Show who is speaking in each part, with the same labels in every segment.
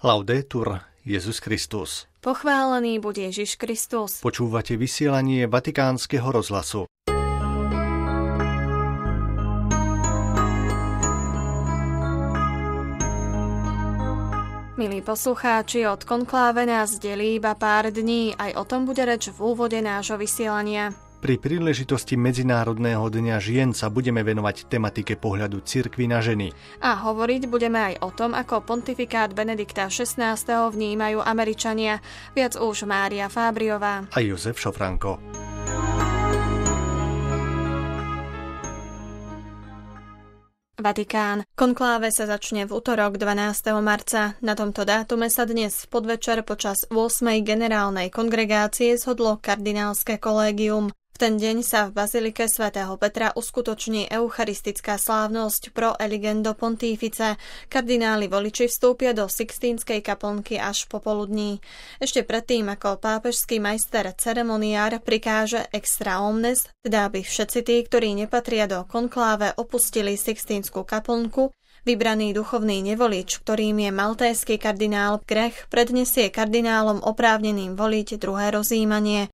Speaker 1: Laudetur Jesus Christus.
Speaker 2: Pochválený buď Ježiš Kristus.
Speaker 1: Počúvate vysielanie Vatikánskeho rozhlasu.
Speaker 2: Milí poslucháči, od konkláve nás delí iba pár dní, aj o tom bude reč v úvode nášho vysielania.
Speaker 1: Pri príležitosti Medzinárodného dňa žien sa budeme venovať tematike pohľadu cirkvi na ženy.
Speaker 2: A hovoriť budeme aj o tom, ako pontifikát Benedikta XVI. Vnímajú Američania. Viac už Mária Fábriová
Speaker 1: a Jozef Šofranko.
Speaker 2: Vatikán. Konkláve sa začne v utorok 12. marca. Na tomto dátume sa dnes v podvečer počas 8. generálnej kongregácie zhodlo kardinálske kolégium. V ten deň sa v bazilike svätého Petra uskutoční eucharistická slávnosť pro eligendo pontifice. Kardináli voliči vstúpia do Sixtínskej kaplnky až popoludní. Ešte predtým, ako pápežský majster ceremoniár prikáže extra omnes, teda aby všetci tí, ktorí nepatria do konkláve, opustili Sixtínsku kaplnku, vybraný duchovný nevolič, ktorým je maltésky kardinál Grech, predniesie kardinálom oprávneným voliť druhé rozjímanie.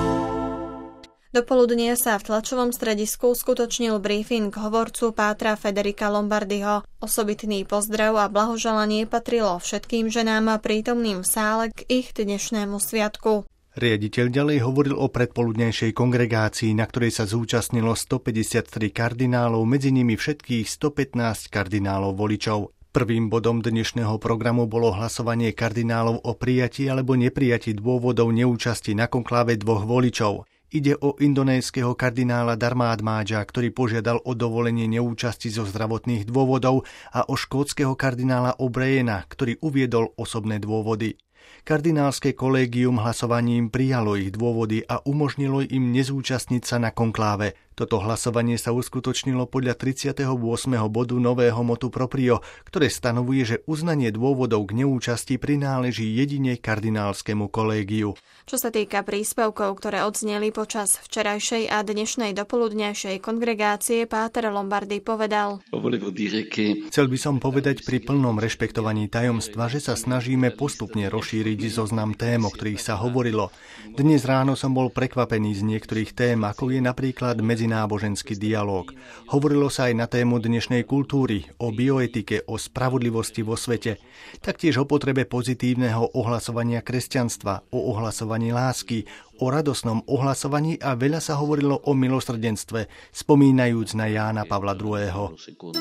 Speaker 2: Dopoludnie sa v tlačovom stredisku skutočnil briefing hovorcu pátra Federica Lombardiho. Osobitný pozdrav a blahoželanie patrilo všetkým ženám prítomným v sále k ich dnešnému sviatku.
Speaker 1: Riaditeľ ďalej hovoril o predpoludnejšej kongregácii, na ktorej sa zúčastnilo 153 kardinálov, medzi nimi všetkých 115 kardinálov voličov. Prvým bodom dnešného programu bolo hlasovanie kardinálov o prijatí alebo neprijatí dôvodov neúčasti na konkláve dvoch voličov. Ide o indonéskeho kardinála Dharmadmáďa, ktorý požiadal o dovolenie neúčasti zo zdravotných dôvodov, a o škótskeho kardinála O'Briena, ktorý uviedol osobné dôvody. Kardinálske kolégium hlasovaním prijalo ich dôvody a umožnilo im nezúčastniť sa na konkláve. Toto hlasovanie sa uskutočnilo podľa 38. bodu nového motu proprio, ktoré stanovuje, že uznanie dôvodov k neúčasti prináleží jedine kardinálskemu kolégiu.
Speaker 2: Čo sa týka príspevkov, ktoré odzneli počas včerajšej a dnešnej dopoludňajšej kongregácie, páter Lombardi povedal:
Speaker 1: Chcel by som povedať pri plnom rešpektovaní tajomstva, že sa snažíme postupne rozšíriť zoznam tém, o ktorých sa hovorilo. Dnes ráno som bol prekvapený z niektorých tém, ako je napríklad medzináboženský dialóg. Hovorilo sa aj na tému dnešnej kultúry, o bioetike, o spravodlivosti vo svete, taktiež o potrebe pozitívneho ohlasovania kresťanstva, o ohlasovaní lásky, o radosnom ohlasovaní a veľa sa hovorilo o milosrdenstve, spomínajúc na Jána Pavla II.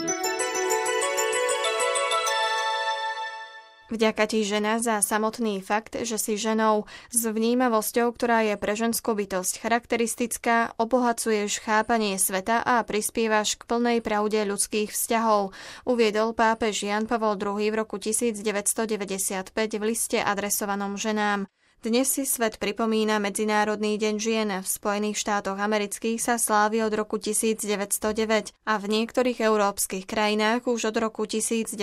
Speaker 2: Vďaka ti, žena, za samotný fakt, že si ženou s vnímavosťou, ktorá je pre ženskú bytosť charakteristická, obohacuješ chápanie sveta a prispievaš k plnej pravde ľudských vzťahov, uviedol pápež Ján Pavol II v roku 1995 v liste adresovanom ženám. Dnes si svet pripomína Medzinárodný deň žien. V Spojených štátoch amerických sa slávi od roku 1909 a v niektorých európskych krajinách už od roku 1911.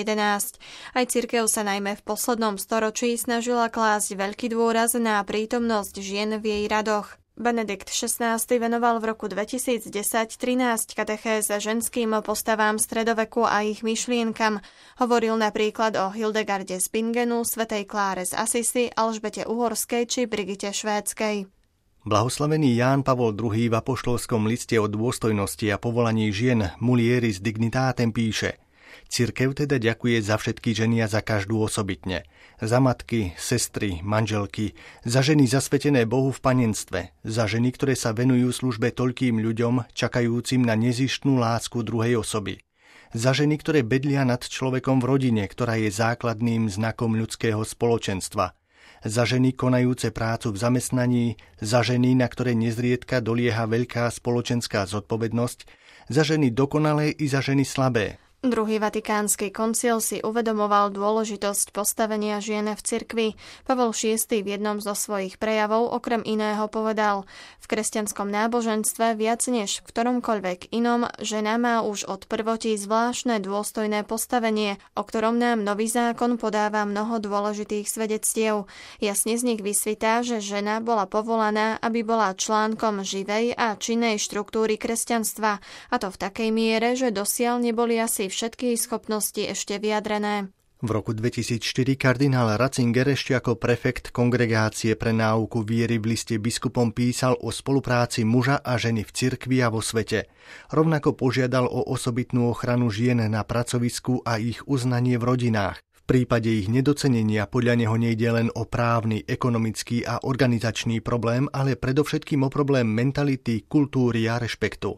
Speaker 2: Aj cirkev sa najmä v poslednom storočí snažila klásť veľký dôraz na prítomnosť žien v jej radoch. Benedikt XVI venoval v roku 2010 13 katechéz ženským postavám stredoveku a ich myšlienkam. Hovoril napríklad o Hildegarde z Bingenu, svätej Kláre z Assisi, Alžbete Uhorskej či Brigite Švédskej.
Speaker 1: Blahoslavený Ján Pavol II v apoštolskom liste o dôstojnosti a povolaní žien Mulieris Dignitatem píše: Cirkev teda ďakuje za všetky ženy a za každú osobitne. Za matky, sestry, manželky, za ženy zasvetené Bohu v panenstve, za ženy, ktoré sa venujú službe toľkým ľuďom, čakajúcim na nezištnú lásku druhej osoby. Za ženy, ktoré bedlia nad človekom v rodine, ktorá je základným znakom ľudského spoločenstva. Za ženy konajúce prácu v zamestnaní, za ženy, na ktoré nezriedka dolieha veľká spoločenská zodpovednosť, za ženy dokonalé i za ženy slabé.
Speaker 2: Druhý vatikánsky koncil si uvedomoval dôležitosť postavenia žien v cirkvi. Pavol VI v jednom zo svojich prejavov okrem iného povedal: v kresťanskom náboženstve viac než v ktoromkoľvek inom žena má už od prvotí zvláštne dôstojné postavenie, o ktorom nám nový zákon podáva mnoho dôležitých svedectiev. Jasne z nich vysvitá, že žena bola povolaná, aby bola článkom živej a činnej štruktúry kresťanstva, a to v takej miere, že dosiaľ neboli asi všetky schopnosti ešte vyjadrené.
Speaker 1: V roku 2004 kardinál Ratzinger ešte ako prefekt Kongregácie pre náuku viery v liste biskupom písal o spolupráci muža a ženy v cirkvi a vo svete. Rovnako požiadal o osobitnú ochranu žien na pracovisku a ich uznanie v rodinách. V prípade ich nedocenenia podľa neho nejde len o právny, ekonomický a organizačný problém, ale predovšetkým o problém mentality, kultúry a rešpektu.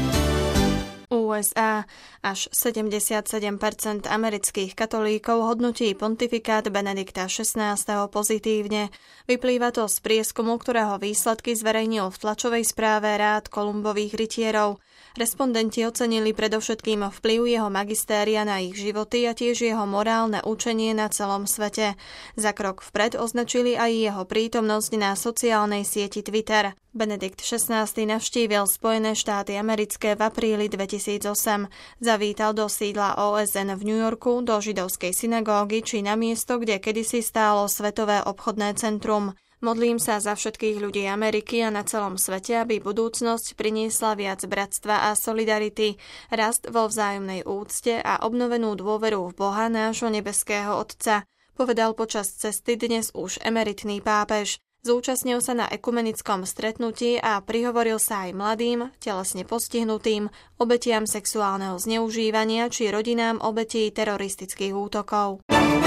Speaker 2: USA. Až 77% amerických katolíkov hodnotí pontifikát Benedikta XVI. Pozitívne. Vyplýva to z prieskumu, ktorého výsledky zverejnil v tlačovej správe rád Kolumbových rytierov. Respondenti ocenili predovšetkým vplyv jeho magistéria na ich životy a tiež jeho morálne učenie na celom svete. Za krok vpred označili aj jeho prítomnosť na sociálnej sieti Twitter. Benedikt XVI. Navštívil Spojené štáty americké v apríli 2008. Zavítal do sídla OSN v New Yorku, do židovskej synagógy či na miesto, kde kedysi stálo Svetové obchodné centrum. Modlím sa za všetkých ľudí Ameriky a na celom svete, aby budúcnosť priniesla viac bratstva a solidarity, rast vo vzájomnej úcte a obnovenú dôveru v Boha nášho nebeského Otca, povedal počas cesty dnes už emeritný pápež. Zúčastnil sa na ekumenickom stretnutí a prihovoril sa aj mladým, telesne postihnutým, obetiam sexuálneho zneužívania či rodinám obetí teroristických útokov.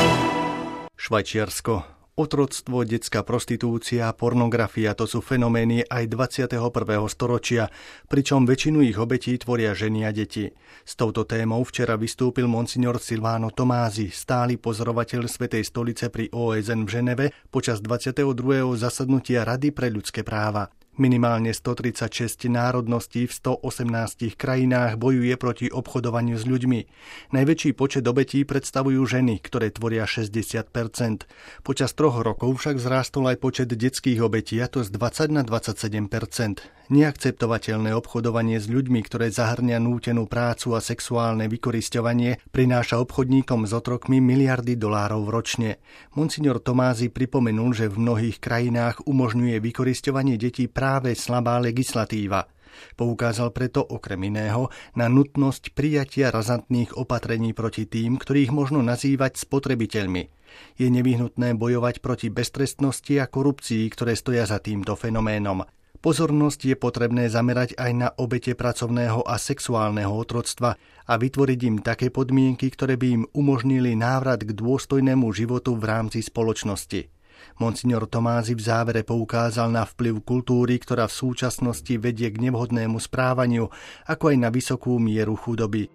Speaker 1: Švajčiarsko. Otroctvo, detská prostitúcia, pornografia to sú fenomény aj 21. storočia, pričom väčšinu ich obetí tvoria ženy a deti. S touto témou včera vystúpil monsignor Silvano Tomási, stály pozorovateľ Svätej stolice pri OSN v Ženeve počas 22. zasadnutia Rady pre ľudské práva. Minimálne 136 národností v 118 krajinách bojuje proti obchodovaniu s ľuďmi. Najväčší počet obetí predstavujú ženy, ktoré tvoria 60%. Počas 3 rokov však vzrástol aj počet detských obetí, a to z 20 na 27%. Neakceptovateľné obchodovanie s ľuďmi, ktoré zahŕňa nútenú prácu a sexuálne vykorisťovanie, prináša obchodníkom s otrokmi miliardy dolárov ročne. Monsignor Tomási pripomenul, že v mnohých krajinách umožňuje vykorisťovanie detí práve slabá legislatíva. Poukázal preto okrem iného na nutnosť prijatia razantných opatrení proti tým, ktorých možno nazývať spotrebiteľmi. Je nevyhnutné bojovať proti beztrestnosti a korupcii, ktoré stoja za týmto fenoménom. Pozornosť je potrebné zamerať aj na obete pracovného a sexuálneho otroctva a vytvoriť im také podmienky, ktoré by im umožnili návrat k dôstojnému životu v rámci spoločnosti. Monsignor Tomási v závere poukázal na vplyv kultúry, ktorá v súčasnosti vedie k nevhodnému správaniu, ako aj na vysokú mieru chudoby.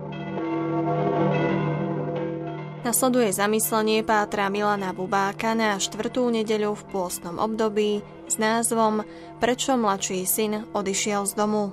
Speaker 2: Nasleduje zamyslenie pátra Milana Bubáka na 4. nedeľu v pôstnom období s názvom Prečo mladší syn odišiel z domu.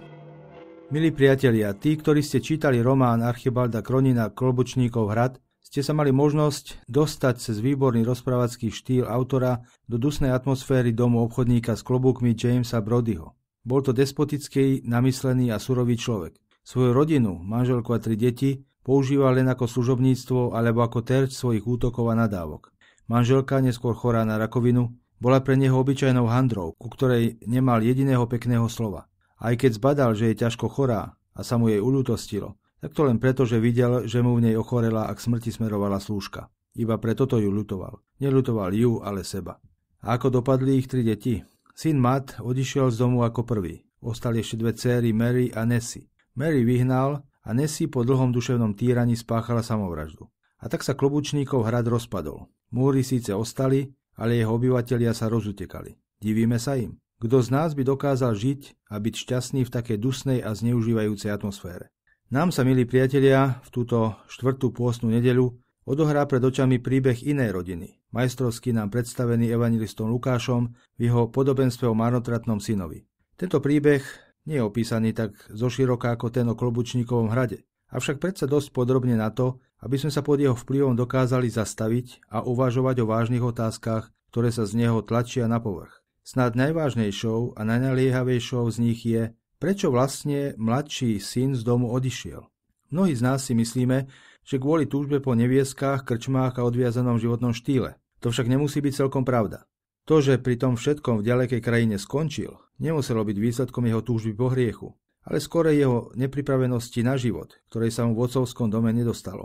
Speaker 3: Milí priatelia, tí, ktorí ste čítali román Archibalda Kronina Klobučníkov hrad, ste sa mali možnosť dostať cez výborný rozprávacký štýl autora do dusnej atmosféry domu obchodníka s klobúkmi Jamesa Brodyho. Bol to despotický, namyslený a surový človek. Svoju rodinu, manželku a 3 deti používal len ako služobníctvo alebo ako terč svojich útokov a nadávok. Manželka, neskôr chorá na rakovinu, bola pre neho obyčajnou handrou, ku ktorej nemal jediného pekného slova. Aj keď zbadal, že je ťažko chorá a sa mu jej uľútostilo, tak to len preto, že videl, že mu v nej ochorela a k smrti smerovala slúžka. Iba preto to ju ľutoval. Neľutoval ju, ale seba. A ako dopadli ich 3 deti? Syn Matt odišiel z domu ako prvý. Ostali ešte 2 céry, Mary a Nessie. Mary vyhnal a Nessie po dlhom duševnom týraní spáchala samovraždu. A tak sa Klobučníkov hrad rozpadol. Múry síce ostali, ale jeho obyvatelia sa rozutekali. Divíme sa im. Kto z nás by dokázal žiť a byť šťastný v takej dusnej a zneužívajúcej atmosfére? Nám sa, milí priatelia, v túto 4. pôstnu nedeľu odohrá pred očami príbeh inej rodiny, majstrovsky nám predstavený evanjelistom Lukášom v jeho podobenstve o marnotratnom synovi. Tento príbeh nie je opísaný tak zoširoka ako ten o Klobučníkovom hrade, avšak predsa dosť podrobne na to, aby sme sa pod jeho vplyvom dokázali zastaviť a uvažovať o vážnych otázkach, ktoré sa z neho tlačia na povrch. Snáď najvážnejšou a najnaliehavejšou z nich je, prečo vlastne mladší syn z domu odišiel. Mnohí z nás si myslíme, že kvôli túžbe po nevieskách, krčmách a odviazanom životnom štýle. To však nemusí byť celkom pravda. To, že pri tom všetkom v ďalekej krajine skončil, nemuselo byť výsledkom jeho túžby po hriechu, ale skôr jeho nepripravenosti na život, ktorej sa mu v otcovskom dome nedostalo.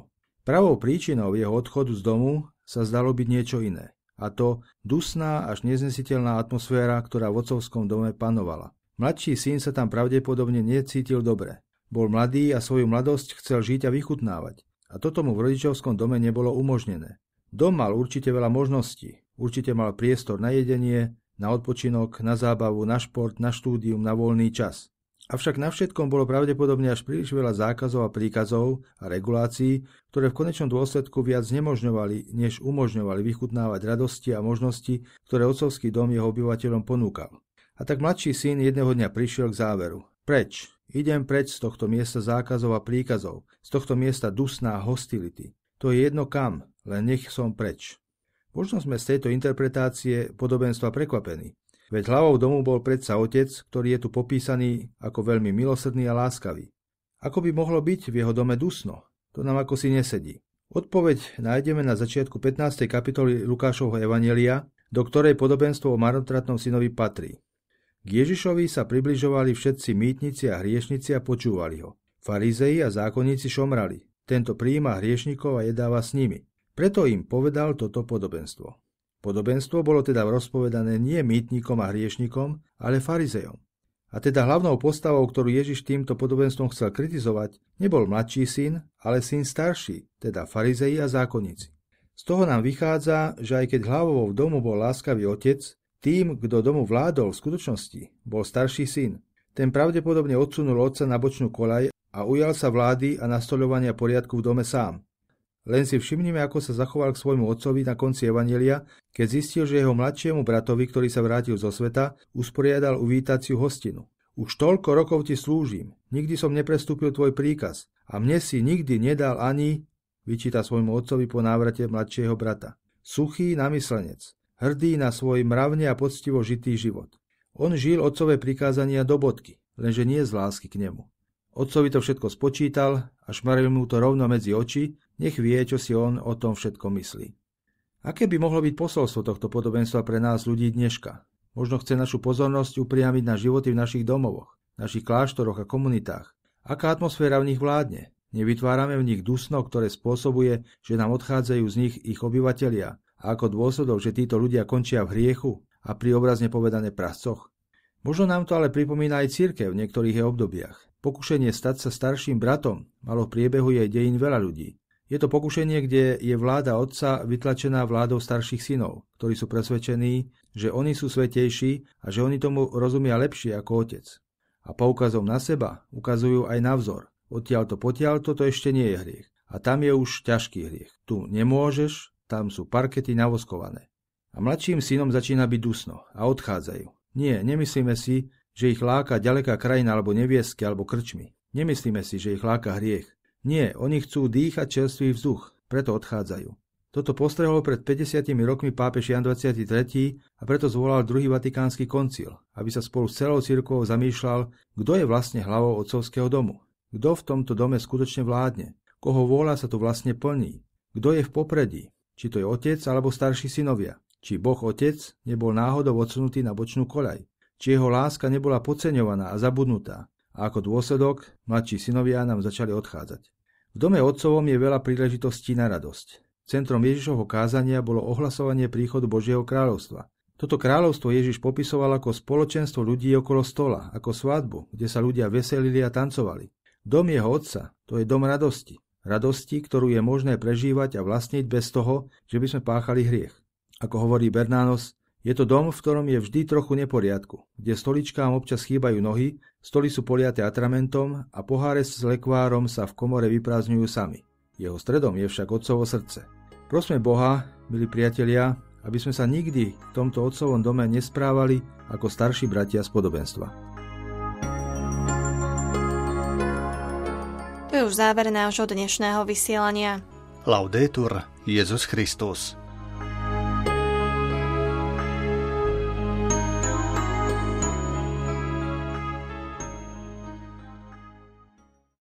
Speaker 3: Pravou príčinou jeho odchodu z domu sa zdalo byť niečo iné. A to dusná až neznesiteľná atmosféra, ktorá v otcovskom dome panovala. Mladší syn sa tam pravdepodobne necítil dobre. Bol mladý a svoju mladosť chcel žiť a vychutnávať. A toto mu v rodičovskom dome nebolo umožnené. Dom mal určite veľa možností. Určite mal priestor na jedenie, na odpočinok, na zábavu, na šport, na štúdium, na voľný čas. Avšak na všetkom bolo pravdepodobne až príliš veľa zákazov a príkazov a regulácií, ktoré v konečnom dôsledku viac znemožňovali, než umožňovali vychutnávať radosti a možnosti, ktoré otcovský dom jeho obyvateľom ponúkal. A tak mladší syn jedného dňa prišiel k záveru. Preč. Idem preč z tohto miesta zákazov a príkazov, z tohto miesta dusná hostility. To je jedno kam, len nech som preč. Možno sme z tejto interpretácie podobenstva prekvapení. Veď hlavou domu bol predsa otec, ktorý je tu popísaný ako veľmi milosrdný a láskavý. Ako by mohlo byť v jeho dome dusno? To nám ako si nesedí. Odpoveď nájdeme na začiatku 15. kapitoly Lukášovho evanjelia, do ktorej podobenstvo o marnotratnom synovi patrí. K Ježišovi sa približovali všetci mýtnici a hriešnici a počúvali ho. Farizei a zákonníci šomrali. Tento prijíma hriešnikov a jedáva s nimi. Preto im povedal toto podobenstvo. Podobenstvo bolo teda rozpovedané nie mýtnikom a hriešnikom, ale farizejom. A teda hlavnou postavou, ktorú Ježiš týmto podobenstvom chcel kritizovať, nebol mladší syn, ale syn starší, teda farizei a zákonníci. Z toho nám vychádza, že aj keď hlavou domu bol láskavý otec, tým, kto domu vládol v skutočnosti, bol starší syn. Ten pravdepodobne odsunul otca na bočnú koľaj a ujal sa vlády a nastoľovania poriadku v dome sám. Len si všimnime, ako sa zachoval k svojmu otcovi na konci evanjelia, keď zistil, že jeho mladšiemu bratovi, ktorý sa vrátil zo sveta, usporiadal uvítaciu hostinu. Už toľko rokov ti slúžim, nikdy som neprestúpil tvoj príkaz a mne si nikdy nedal ani, vyčíta svojmu otcovi po návrate mladšieho brata. Suchý namyslenec, hrdý na svoj mravne a poctivo žitý život. On žil otcové prikázania do bodky, lenže nie z lásky k nemu. Otcovi to všetko spočítal a šmaril mu to rovno medzi oči, nech vie, čo si on o tom všetkom myslí. Aké by mohlo byť posolstvo tohto podobenstva pre nás ľudí dneška? Možno chce našu pozornosť upriamiť na životy v našich domovoch, našich kláštoroch a komunitách. Aká atmosféra v nich vládne? Nevytvárame v nich dusno, ktoré spôsobuje, že nám odchádzajú z nich ich obyvatelia a ako dôsledok, že títo ľudia končia v hriechu a pri obrazne povedané prascoch? Možno nám to ale pripomína aj cirkev v niektorých jej obdobiach. Pokušenie stať sa starším bratom malo v priebehu jej dejín veľa ľudí. Je to pokušenie, kde je vláda otca vytlačená vládou starších synov, ktorí sú presvedčení, že oni sú svätejší a že oni tomu rozumia lepšie ako otec. A poukazom na seba ukazujú aj na vzor. Odtiaľto potiaľto to ešte nie je hriech. A tam je už ťažký hriech. Tu nemôžeš, tam sú parkety navoskované. A mladším synom začína byť dusno a odchádzajú. Nie, nemyslíme si, že ich láka ďaleká krajina alebo neviestky alebo krčmy. Nemyslíme si, že ich láka hriech. Nie, oni chcú dýchať čerstvý vzduch, preto odchádzajú. Toto postrehol pred 50 rokmi pápež Jan 23. a preto zvolal druhý vatikánsky koncil, aby sa spolu s celou cirkvou zamýšľal, kto je vlastne hlavou otcovského domu. Kto v tomto dome skutočne vládne? Koho vôľa sa tu vlastne plní? Kto je v popredí? Či to je otec alebo starší synovia? Či Boh otec nebol náhodou odsunutý na bočnú koľaj? Či jeho láska nebola podceňovaná a zabudnutá? A ako dôsledok, mladší synovia nám začali odchádzať. V dome otcovom je veľa príležitostí na radosť. Centrom Ježišovho kázania bolo ohlasovanie príchodu Božieho kráľovstva. Toto kráľovstvo Ježiš popisoval ako spoločenstvo ľudí okolo stola, ako svadbu, kde sa ľudia veselili a tancovali. Dom jeho otca, to je dom radosti. Radosti, ktorú je možné prežívať a vlastniť bez toho, že by sme páchali hriech. Ako hovorí Bernános, je to dom, v ktorom je vždy trochu neporiadku, kde stoličkám občas chýbajú nohy, stoly sú poliaté atramentom a poháre s lekvárom sa v komore vyprázdňujú sami. Jeho stredom je však otcovo srdce. Prosme Boha, milí priatelia, aby sme sa nikdy v tomto otcovom dome nesprávali ako starší bratia z podobenstva.
Speaker 2: To je už záver nášho dnešného vysielania.
Speaker 1: Laudetur Jesus Christus.